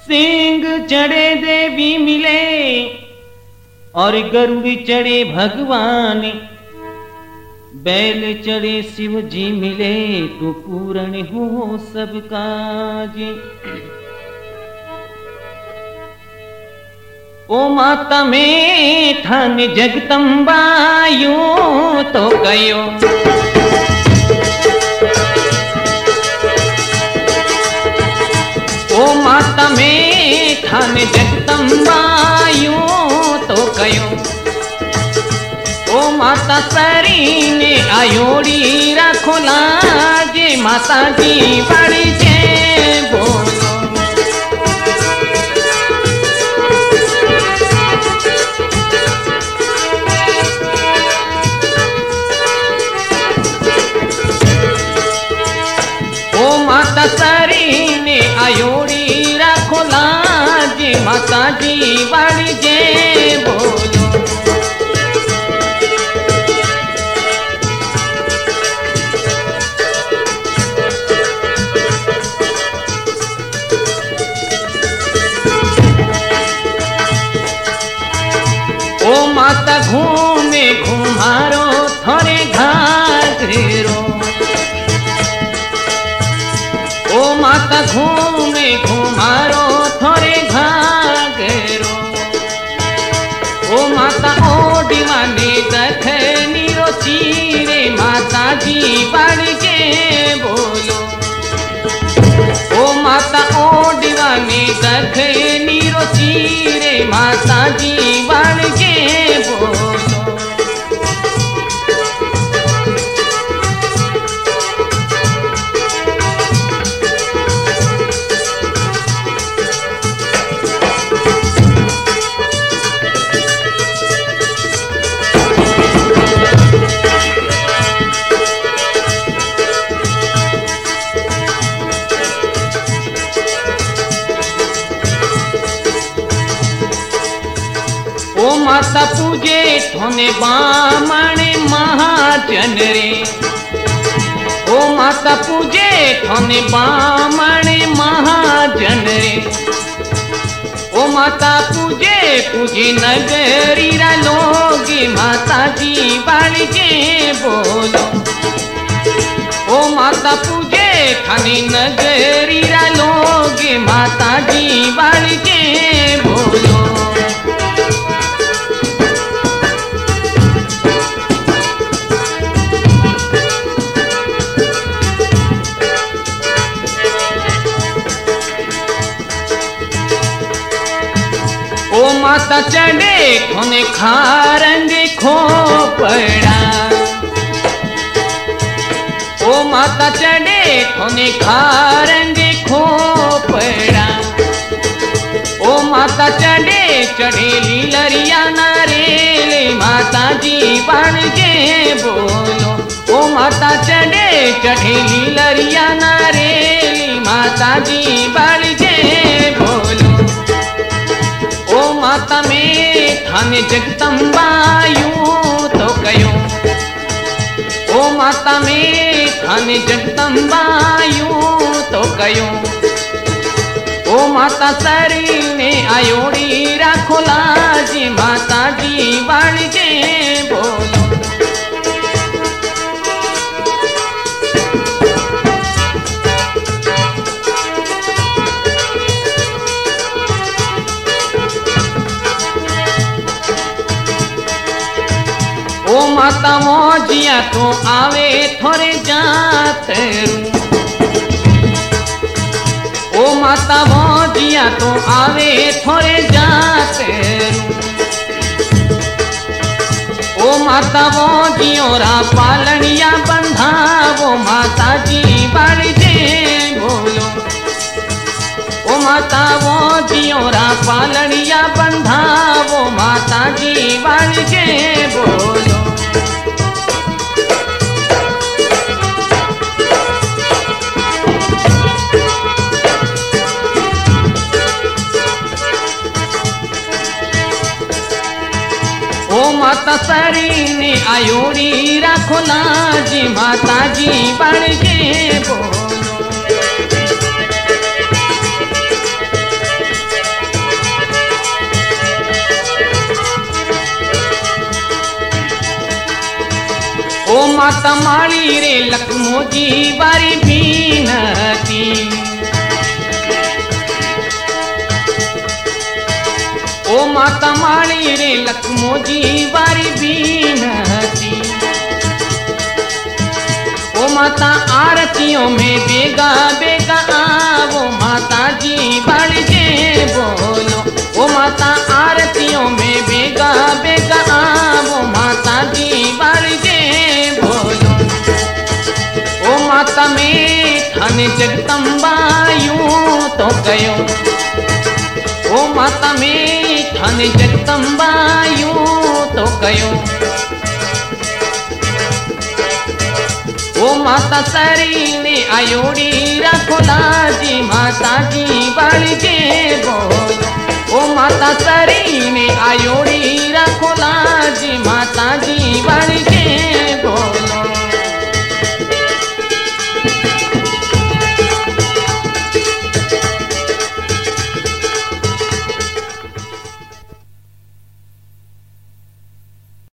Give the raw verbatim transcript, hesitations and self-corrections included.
सिंह चढ़े देवी मिले और गरुड़ चढ़े भगवान, बैल चढ़े शिव जी मिले तो पूर्ण हो सब काज। ओ माता में थान जगदम्बा यूं तो कयो, ओ माता में थान जगदम्बा यूं तो कयो। ओ माता सरी ने आयोड़ी राखो लाजे, माता जी बड़ी जे बोलो। ओ माता सरी ने आयोड़ी राखो लाजे, माता जी बड़ी जे बोलो। ओ माता घूमे घुमारो थोरे घाघरो, ओ माता घूमे घुमारो थोरे घाघरो। ओ माता ओ दीवाने दखनी रो चीरे, माता जी बढ़ के बोलो। ओ माता ओ दीवाने दखनी रो चीरे, माता जी बढ़ के बोलो। ओ माता पूजे थोने बामण महाजन रे, ओ माता पूजे थोने बामण महाजन रे। ओ माता पूजे पूजे नगरी रा लोग, माता जी बढ़ के बोलो। ओ माता पूजे थाने नगरी रा लोग, माता जी बढ़ के बोलो। ओ माता चढ़े थोने खारंग खोपड़ा, ओ माता चढ़े थोने खारंग खोपड़ा। ओ माता चढ़े चढ़े लीलरिया नारेले, माता जी बढ़ के बोलो। ओ माता चढ़े चढ़े लीलरिया नारेले, माता जी बढ़ के बोलो। ओ माता में थान जगदम्बा यूं तो कयो, ओ माता में थान जगदम्बा यूं तो कयो। ओ माता सरी ने आयोड़ी राखो लाजे, माता जी बढ़ के बोलो। ओ माता मौजिया तो आवे थोरे जात रू, ओ माता मौजिया तो आवे थोरे जात रू। ओ माता मौजियों रा पालनिया बंधावो, माता जी बढ़ के बोलो। ओ माता मौजियों रा पालनिया बंधावो, माता जी बढ़ के बोलो। ओ माता सरी ने आयोड़ी राखो लाजी, माता जी बढ़ के बोलो। माता माली रे लखमो जी वारी बीनती। ओ माता माली रे लखमो जी वारी बीनती। ओ माता आरतियों में बेगा बेगा आवो माता जी बढ़ जे बोलो। ओ माता आरतियों में बेगा बेगा आवो माता जी बढ़ जे बोलो। ओ माता में थाने जगदम्बा यूं तो कयो। ओ माता में थाने जगदम्बा यूं तो कयो। ओ माता सरी ने आयोड़ी रखो लाजी